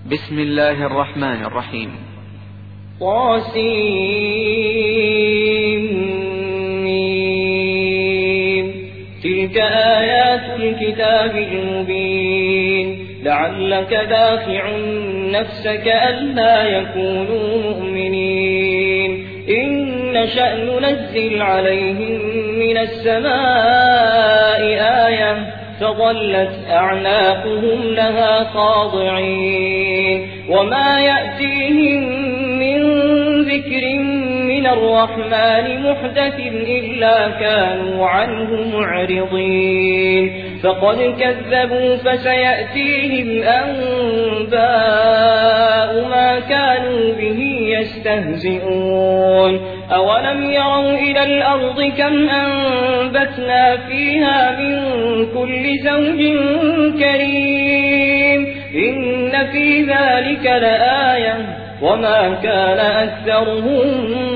بسم الله الرحمن الرحيم. طاسيم. تلك آيات الكتاب المبين. لعلك باخع نفسك ألا يكونوا مؤمنين إن نشأ ننزل عليهم من السماء آية فظلت أعناقهم لها خاضعين وما يأتيهم من ذكر من الرحمن محدث إلا كانوا عنه معرضين فقد كذبوا فسيأتيهم أنباء ما كانوا به يستهزئون أولم يروا إلى الأرض كم أنبتنا فيها من كل زوج كريم إن في ذلك لآية وما كان أكثرهم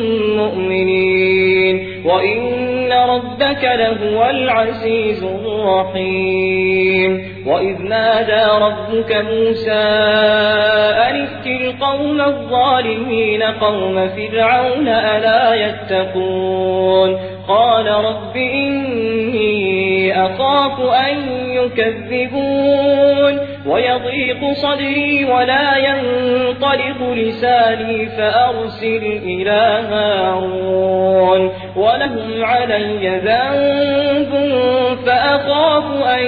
مؤمنين وإن ربك لهو العزيز الرحيم وإذ نادى ربك موسى أن ائت القوم الظالمين قوم فرعون ألا يتقون قال رب إني أخاف أن يكذبون ويضيق صدري ولا ينطلق لساني فأرسل إلى هارون ولهم علي ذنب فأخاف أن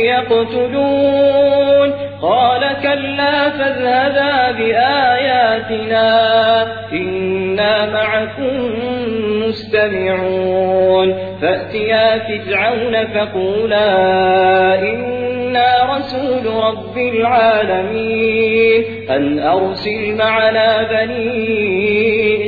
يقتلون قال كلا فاذهبا بآياتنا إنا معكم مستمعون فأتيا فرعون فقولا إنا رسول رب العالمين أن أرسل معنا بني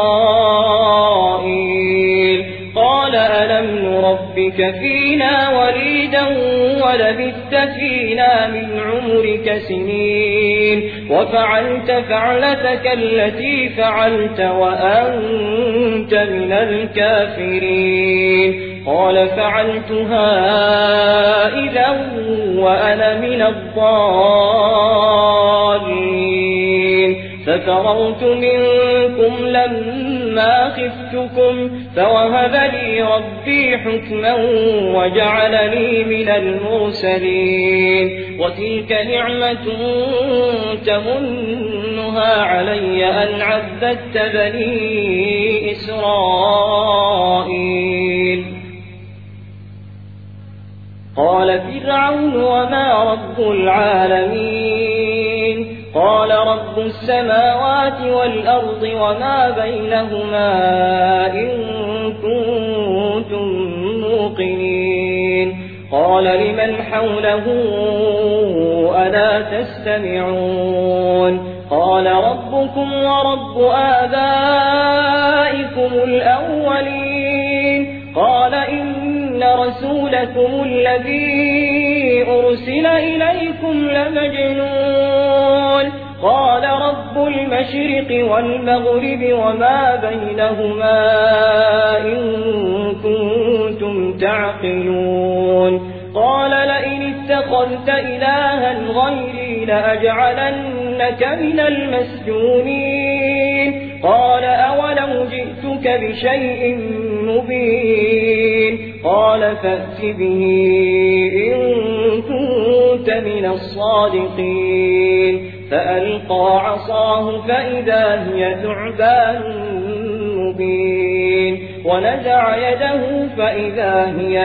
إسرائيل قال ألم نربك فينا وليدا ولبثت فينا من عمرك سنين وفعلت فعلتك التي فعلت وأنت من الكافرين قال فعلتها إذا وأنا من الضالين ففررت منكم لما خفتكم فوهب لي ربي حكما وجعلني من المرسلين وتلك نعمة تمنها علي أن عبدت بني إسرائيل قال فرعون وما رب العالمين قال رب السماوات والأرض وما بينهما إن كنتم موقنين قال لمن حوله ألا تستمعون قال ربكم ورب آبائكم الأولين قال إن رسولكم الذي أرسل إليكم لمجنون قال رب المشرق والمغرب وما بينهما إن كنتم تعقلون قال لئن اتخذت إلها غيري لأجعلنك من المسجونين قال أولو جئتك بشيء مبين قال فأت به إن كنت من الصادقين فألقى عصاه فإذا هي ثعبان مبين ونزع يده فإذا هي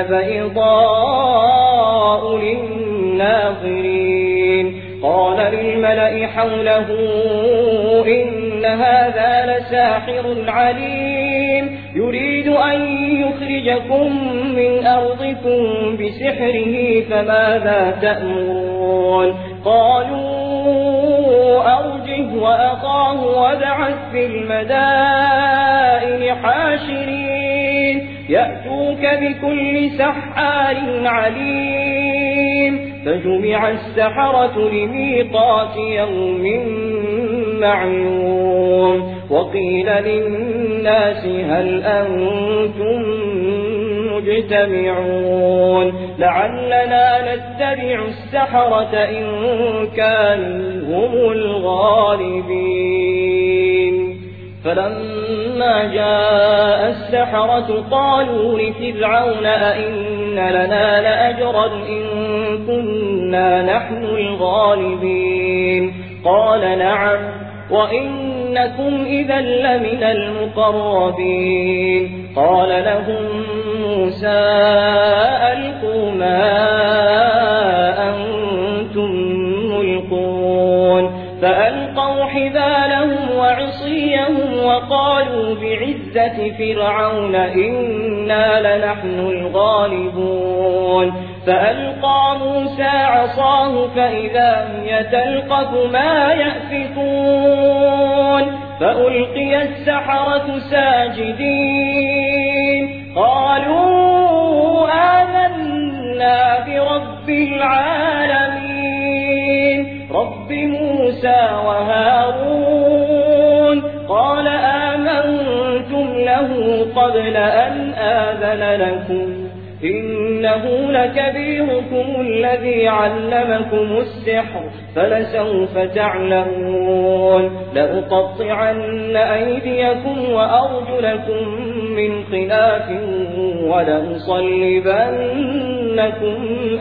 بيضاء للناظرين قال للملأ حوله إن هذا لساحر عليم يريد أن يخرجكم من أرضكم بسحره فماذا تأمرون قالوا أرجه وأخاه وابعث في المدائن حاشرين يأتوك بكل سحار عليم فجمع السحرة لميقات يوم معلوم وقيل للناس هل أنتم مجتمعون لعلنا نتبع السحرة إن كانوا هم الغالبين فلما جاء السحرة قالوا لفرعون أئن لنا لأجرا إن كنا نحن الغالبين قال نعم وإنكم إذا لمن المقربين قال لهم موسى ألقوا ما أنتم ملقون فألقوا حبالهم وعصيهم وقالوا بعزة فرعون إنا لنحن الغالبون فألقى موسى عصاه فإذا هي تلقف ما يأفكون فألقي السحرة ساجدين قالوا آمنا برب العالمين رب موسى وهارون قال آمنتم له قبل أن آذن لكم إنه لكبيركم الذي علمكم السحر فلسوف تعلمون لأقطعن أيديكم وأرجلكم من خلاف ولأصلبنكم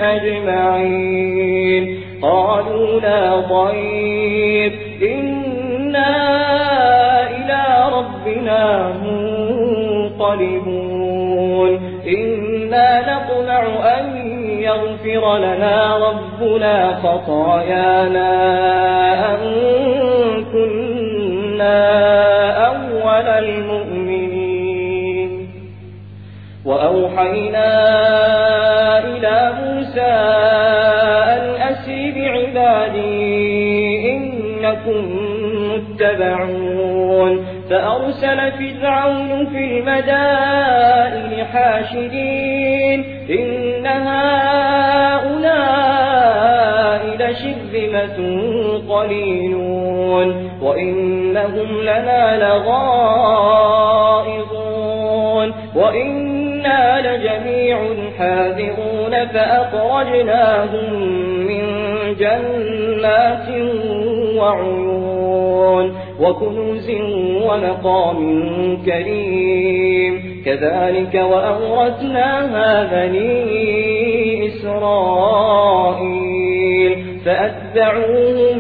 أجمعين قالوا لا ضير إنا إلى ربنا منقلبون إنا نطمع أن يغفر لنا ربنا خطايانا أن كنا أول المؤمنين وأوحينا إلى موسى أن أسر بعبادي إنكم متبعون فأرسل فرعون في المدائن حاشرين إن هؤلاء لشرذمة قليلون وإنهم لنا لغائظون وإنا لجميع حاذرون فأخرجناهم من جنات وعيون وكنوز ومقام كريم كذلك وأورثناها بني إسرائيل فأتبعوهم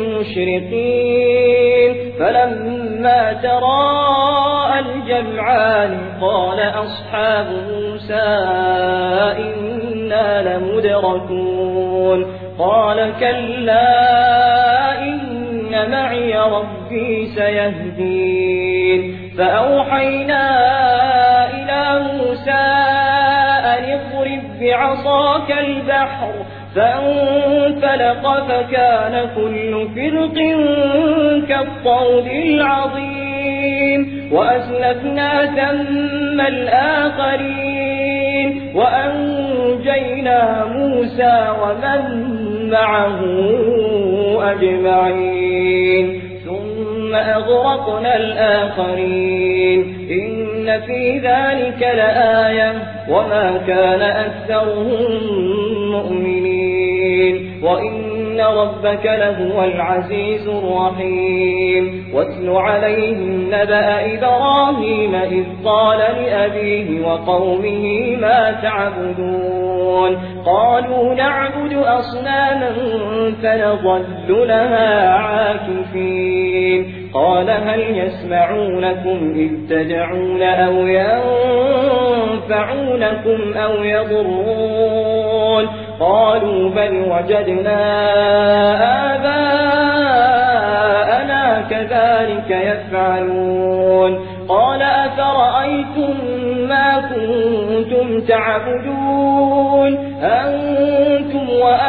مشرقين فلما تراءى الجمعان قال أصحاب موسى إنا لمدركون قال كلا إن معي ربي سيهدين فأوحينا إلى موسى أن اضرب بعصاك البحر فانفلق فكان كل فرق كالطود العظيم وأزلفنا ثم الآخرين وأنجينا موسى ومن معه أجمعين ثم أغرقنا الآخرين إن في ذلك لآية وما كان أكثرهم مؤمنين وإن ربك لهو العزيز الرحيم واتل عليهم نبأ إبراهيم إذ قال لأبيه وقومه ما تعبدون قالوا نعبد أصناما فنظل لها عاكفين قال هل يسمعونكم إذ تدعون أو ينفعونكم أو يضرون قالوا بل وجدنا آباءنا كذلك يفعلون قال أفرأيتم ما كنتم تعبدون أنتم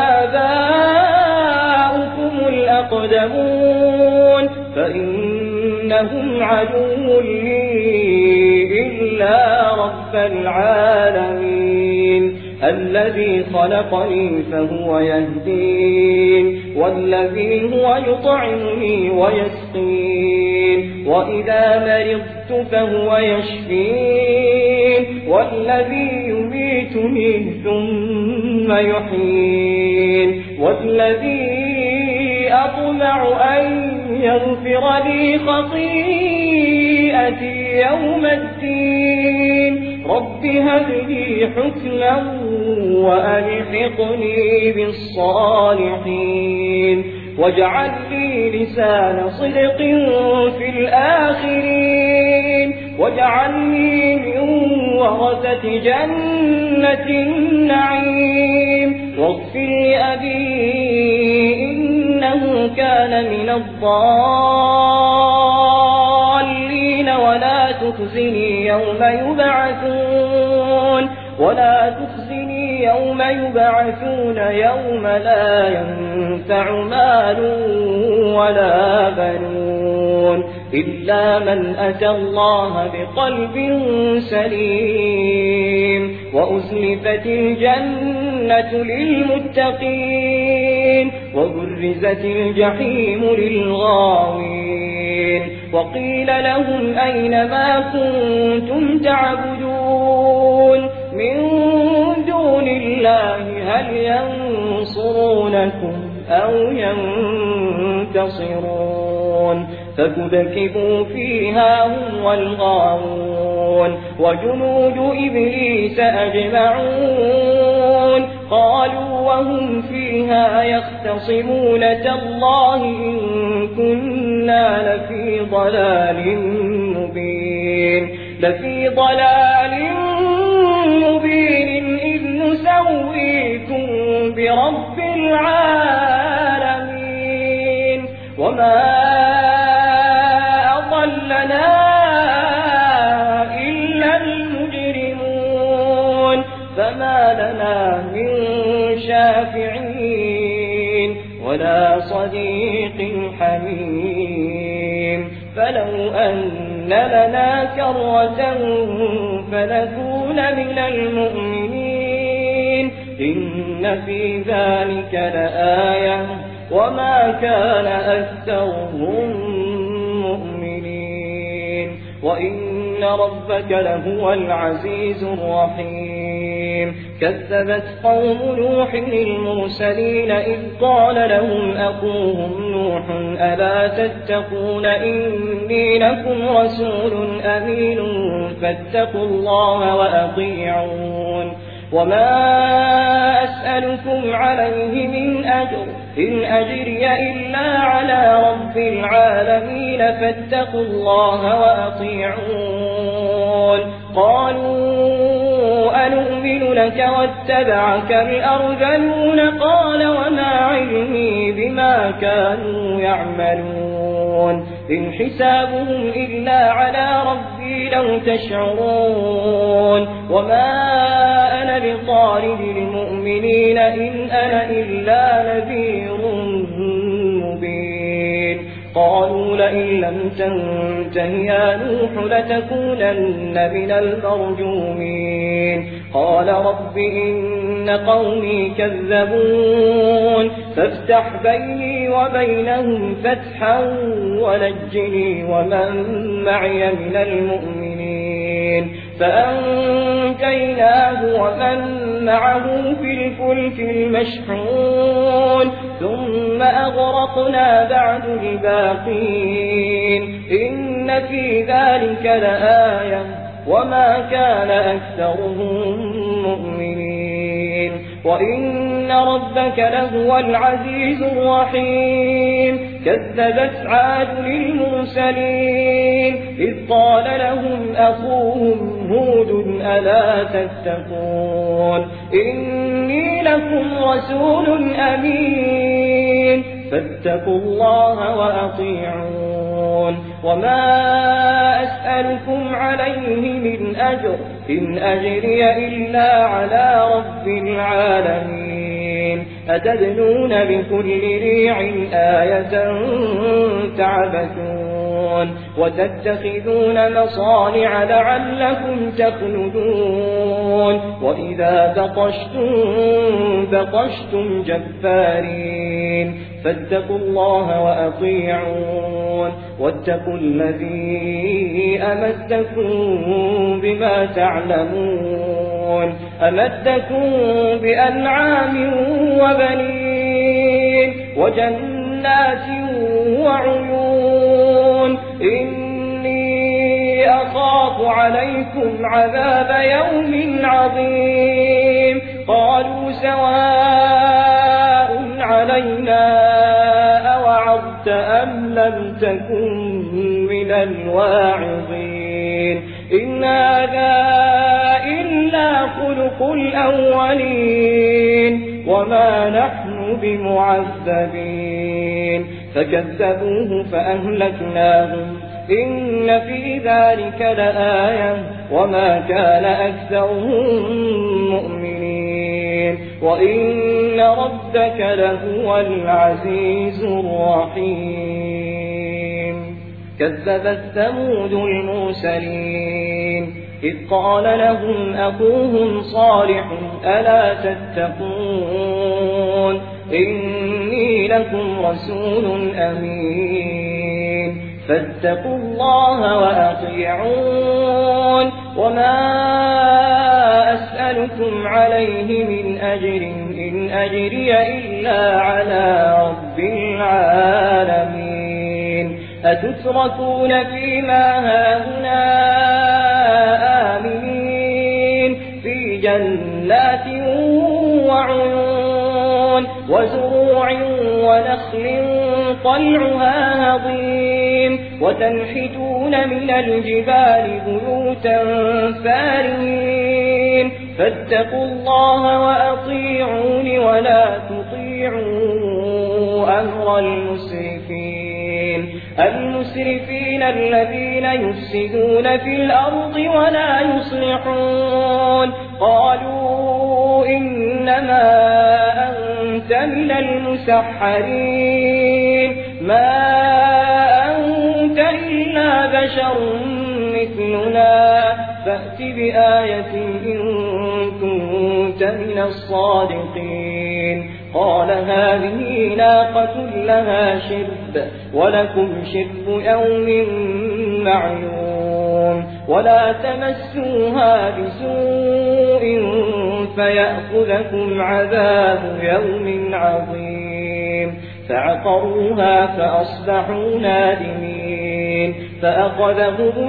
وآباؤكم الأقدمون فإنهم عدو لي إلا رب العالمين الذي خلقني فهو يهدين والذي هو يطعمني ويسقين وإذا مرضت فهو يشفين والذي يميتني ثم يحيين والذي أطمع أن يغفر لي خطيئتي يوم الدين رب هب لي حكما وألحقني بالصالحين واجعل لي لسان صدق في الآخرين واجعلني من ورثة جنة النعيم واغفر لأبي إنه كان من الضالين ولا تخزني يوم يبعثون يوم لا ينفع مال ولا بنون إلا من أتى الله بقلب سليم وأزلفت الجنة للمتقين وبرزت الجحيم للغاوين وقيل لهم أين ما كنتم تعبدون من دون الله هل ينصرونكم أو ينتصرون فكبكبوا فيها هم والغاوون وجنود إبليس أجمعون قالوا وهم فيها يختصمون تالله إن كنا لفي ضلال مبين إذ نسويكم برب العالمين وما أضلنا إلا المجرمون فما لنا من شافعين ولا صديق حميم فلو أن لنا كرة فنكون من المؤمنين إن في ذلك لآية وما كان أكثرهم مؤمنين وإن ربك لهو العزيز الرحيم كذبت قوم نوح المرسلين إذ قال لهم أخوهم نوح ألا تتقون إني لكم رسول أمين فاتقوا الله وأطيعون وما أسألكم عليه من أجر إن أجري إلا على رب العالمين فاتقوا الله وأطيعون قالوا أنؤمن لك واتبعك الأرذلون قال وما علمي بما كانوا يعملون إن حسابهم إلا على ربي لو تشعرون وما أنا بطارد المؤمنين إن أنا إلا نذير مبين قالوا لئن لم تنته يا نوح لتكونن من المرجومين قال رب إن قومي كذبون فافتح بيني وبينهم فتحا ونجني ومن معي من المؤمنين فأنجيناه ومن معه في الفلك المشحون ثم أغرقنا بعد الباقين إن في ذلك لآية وما كان أكثرهم مؤمنين وإن ربك لهو العزيز الرحيم كذبت عاد للمرسلين إذ قال لهم أخوهم هود ألا تتقون إني لكم رسول أمين فاتقوا الله وأطيعون وما أسألكم عليه من أجر إن أجري إلا على رب العالمين أتبنون بكل ريع آية تعبثون وتتخذون مصانع لعلكم تخلدون وإذا بطشتم جبارين فاتقوا الله وأطيعون واتقوا الذي أمدكم بما تعلمون أمدكم بأنعام وبنين وجنات وعيون إني أخاف عليكم عذاب يوم عظيم قالوا سواء علينا أوعظت أم لم تكن من الواعظين إن هذا إلا خلق الأولين وما نحن بمعذبين فكذبوه فأهلكناهم إن في ذلك لآية وما كان أكثرهم مؤمنين وإن ربك لهو العزيز الرحيم كذبت ثمود المرسلين إذ قال لهم أخوهم صالح ألا تتقون إني لكم رسول أمين فاتقوا الله وأطيعون وما أسألكم عليه من أجر إن أجري إلا على رب العالمين أتتركون فيما هاهنا آمنين في جنات وعيون وزروع ونخل طلعها هضيم وتنحتون من الجبال بيوتا فارين فاتقوا الله وأطيعون ولا تطيعوا أمر المسرفين الذين يفسدون في الأرض ولا يصلحون قالوا إنما أنت من المسحرين ما أنت إلا بشر مثلنا فأت بآية إن كنت من الصادقين قال هذه ناقة لها شرب ولكم شرب يوم معلوم ولا تمسوها بسوء فيأخذكم عذاب يوم عظيم فعقروها فأصبحوا نادمين فأخذهم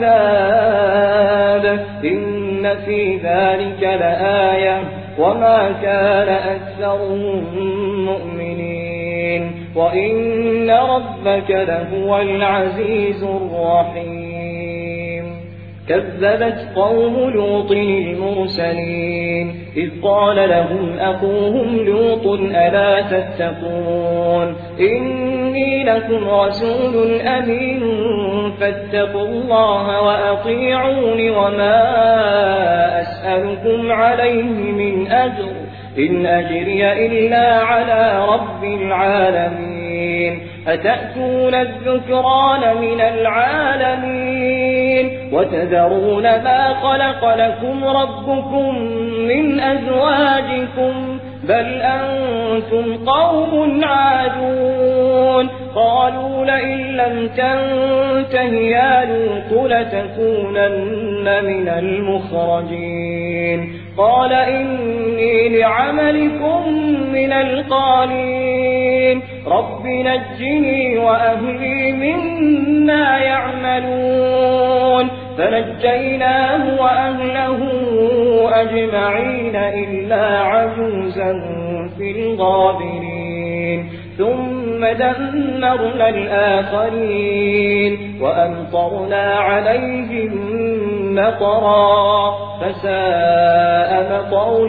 العذاب إن في ذلك لآية وما كان أكثرهم مؤمنين وإن ربك لهو العزيز الرحيم كذبت قوم لوط المرسلين إذ قال لهم أخوهم لوط ألا تتقون إني لكم رسول أمين فاتقوا الله وأطيعون وما أسألكم عليه من أجر إن أجري إلا على رب العالمين أتأتون الذكران من العالمين وتذرون ما خلق لكم ربكم من أزواجكم بل أنتم قوم عادون قالوا لئن لم تنته يا لوط لتكونن من المخرجين قال إني لعملكم من القالين رب نجني وأهلي مما يعملون فنجيناه وأهله أجمعين إلا عجوزا في الغابرين ثم دمرنا الآخرين وأمطرنا عليهم مطرا فساء مطر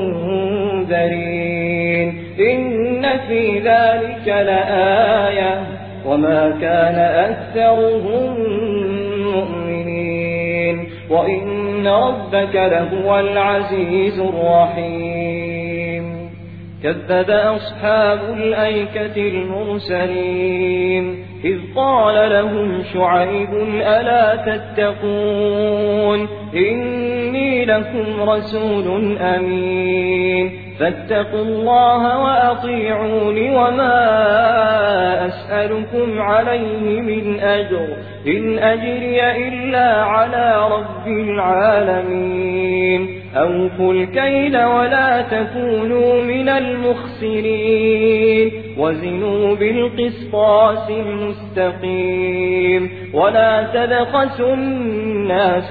المنذرين إن في ذلك لآية وما كان أكثرهم مؤمنين وإن ربك لهو العزيز الرحيم كذب أصحاب الأيكة المرسلين إذ قال لهم شعيب ألا تتقون إني لكم رسول أمين فاتقوا الله وأطيعون وما أسألكم عليه من أجر إن أجري إلا على رب العالمين أوفوا الكيل ولا تكونوا من المخسرين وزنوا بالقسطاس المستقيم ولا تبخسوا الناس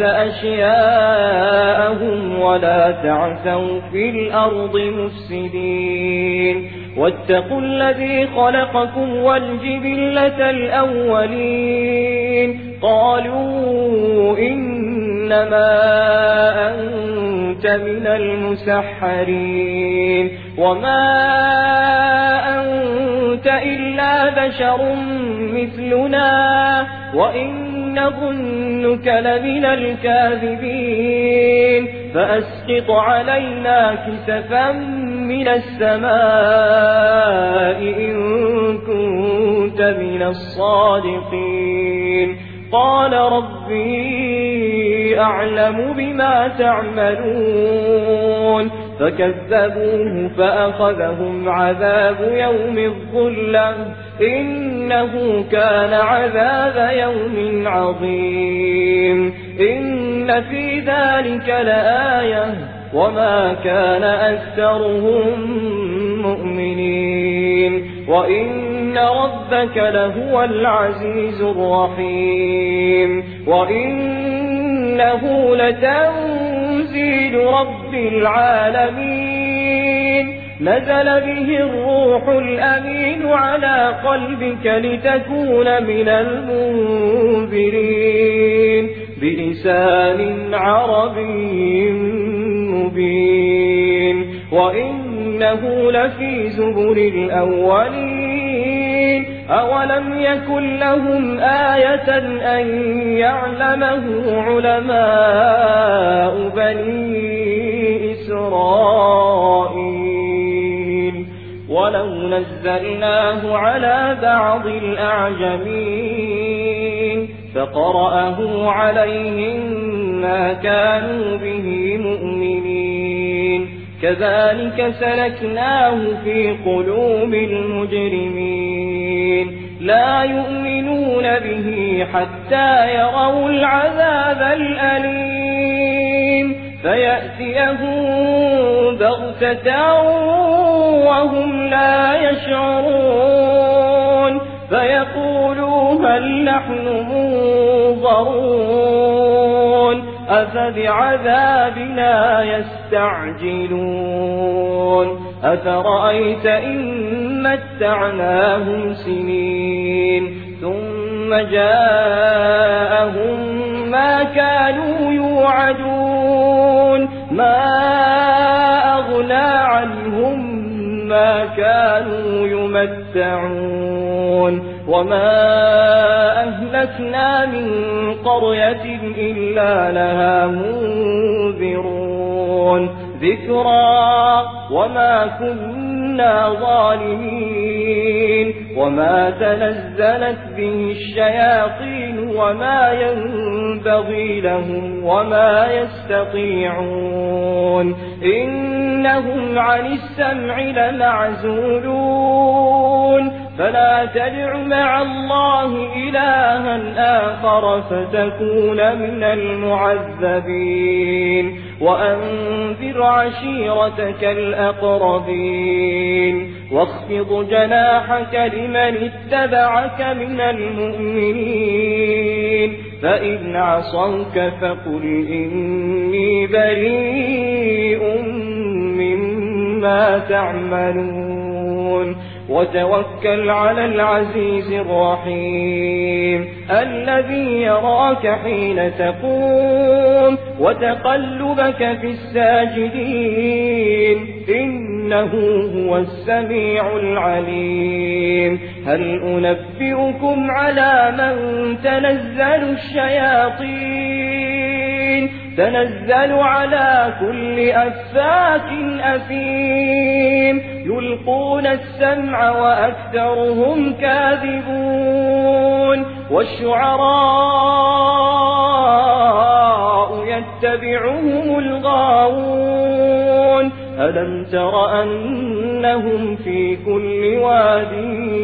أشياءهم ولا تعثوا في الأرض مفسدين واتقوا الذي خلقكم والجبلة الأولين قالوا إنما أنت من المسحرين وما أنت إلا بشر مثلنا وإن نظنك لمن الكاذبين فأسقط علينا كسفا من السماء إن كنت من الصادقين قال ربي أعلم بما تعملون فكذبوه فأخذهم عذاب يوم الظلة إنه كان عذاب يوم عظيم إن في ذلك لآية وما كان أكثرهم مؤمنين وإن ربك لهو العزيز الرحيم وإنه لتنزيل رب العالمين نزل به الروح الأمين على قلبك لتكون من المنذرين بلسان عربي مبين وإنه لفي زبر الأولين أولم يكن لهم آية أن يعلمه علماء بني إسرائيل ولو نزلناه على بعض الأعجمين فقرأه عليهم ما كانوا به مؤمنين كذلك سلكناه في قلوب المجرمين لا يؤمنون به حتى يروا العذاب الأليم فيأتيهم بغتة وهم لا يشعرون فيقولوا هل نحن منظرون أفبعذابنا يستعجلون أفرأيت إن متعناهم سنين ثم جاءهم ما كانوا يوعدون ما أغنى عنهم ما كانوا يمتعون وما أهلكنا من قرية إلا لها منذرون ذكرى وما كنا ظالمين وما تنزلت به الشياطين وما ينبغي لهم وما يستطيعون إنهم عن السمع لمعزولون فلا تدع مع الله إلها آخر فتكون من المعذبين وأنذر عشيرتك الأقربين واخفض جناحك لمن اتبعك من المؤمنين فإن عصوك فقل إني بريء مما تعملون وتوكل على العزيز الرحيم الذي يراك حين تقوم وتقلبك في الساجدين إنه هو السميع العليم هل أنبئكم على من تنزل الشياطين تنزل على كل أفاك أثيم يلقون السمع وأكثرهم كاذبون والشعراء يتبعهم الغاوون ألم تر أنهم في كل واد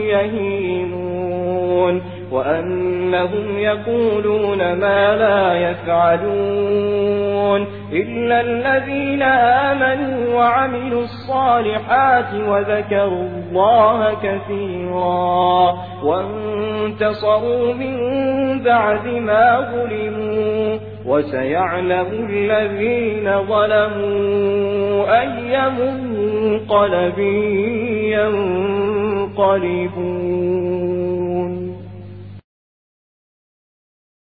يهيمون وأنهم يقولون ما لا يفعلون إلا الذين آمنوا وعملوا الصالحات وذكروا الله كثيرا وانتصروا من بعد ما ظلموا وسيعلم الذين ظلموا أي منقلب ينقلبون.